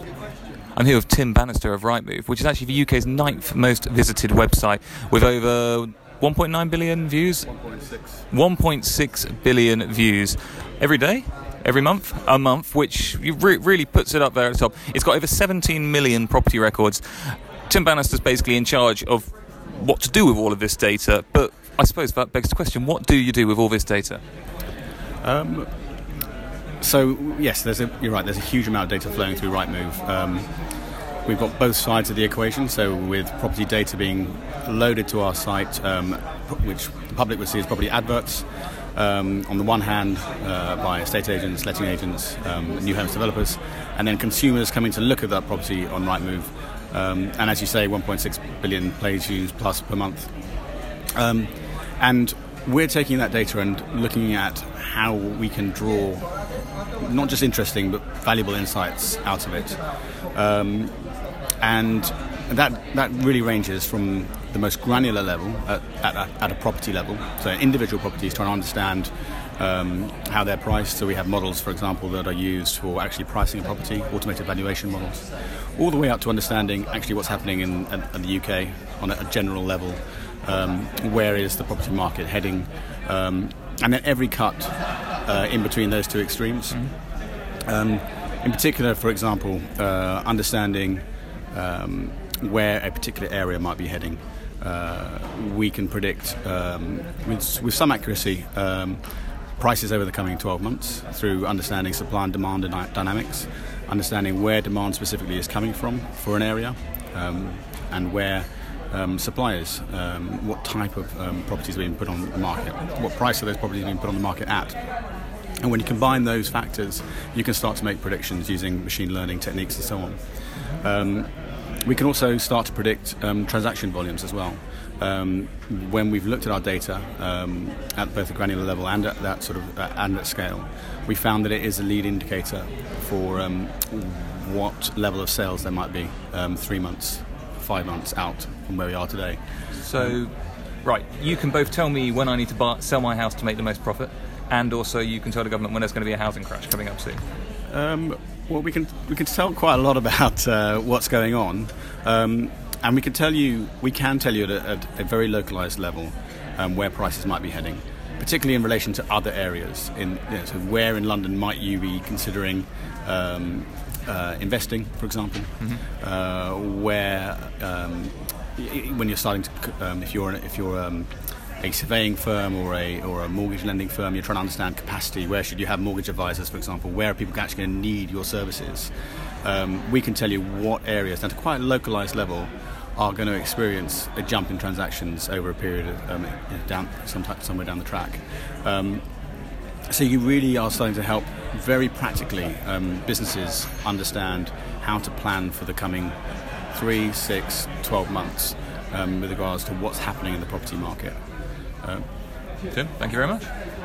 I'm here with Tim Bannister of Rightmove, which is actually the UK's 9th most visited website, with over 1.9 billion views? 1.6 billion views. Every day? Every month? A month, which really puts it up there at the top. It's got over 17 million property records. Tim Bannister's basically in charge of what to do with all of this data, but I suppose that begs the question, what do you do with all this data? So yes, you're right. There's a huge amount of data flowing through Rightmove. We've got both sides of the equation. So with property data being loaded to our site, which the public would see as property adverts, on the one hand by estate agents, letting agents, new homes developers, and then consumers coming to look at that property on Rightmove. And as you say, 1.6 billion page views plus per month. And we're taking that data and looking at how we can draw not just interesting but valuable insights out of it. And that really ranges from the most granular level at a property level. So individual properties, trying to understand how they're priced. So we have models, for example, that are used for actually pricing a property, automated valuation models, all the way up to understanding actually what's happening in the UK on a general level. Where is the property market heading? And then every cut in between those two extremes. In particular, for example, understanding where a particular area might be heading. We can predict with some accuracy prices over the coming 12 months through understanding supply and demand dynamics, understanding where demand specifically is coming from for an area, and where suppliers, what type of properties are being put on the market, what price are those properties being put on the market at. And when you combine those factors, you can start to make predictions using machine learning techniques and so on. We can also start to predict transaction volumes as well. When we've looked at our data at both the granular level and at that sort of and at scale, we found that it is a lead indicator for what level of sales there might be 3 months, 5 months out from where we are today. So, right, you can both tell me when I need to sell my house to make the most profit, and also you can tell the government when there's going to be a housing crash coming up soon. Well, we can tell quite a lot about what's going on, and we can tell you at a very localised level where prices might be heading, particularly in relation to other areas. So where in London might you be considering investing, for example? Mm-hmm. Where when you're starting to, if you're a surveying firm or a mortgage lending firm, you're trying to understand capacity. Where should you have mortgage advisors, for example? Where are people actually going to need your services? We can tell you what areas, at a quite localised level, are going to experience a jump in transactions over a period of somewhere down the track. So you really are starting to help very practically businesses understand how to plan for the coming 3, 6, 12 months with regards to what's happening in the property market. Tim, thank you very much.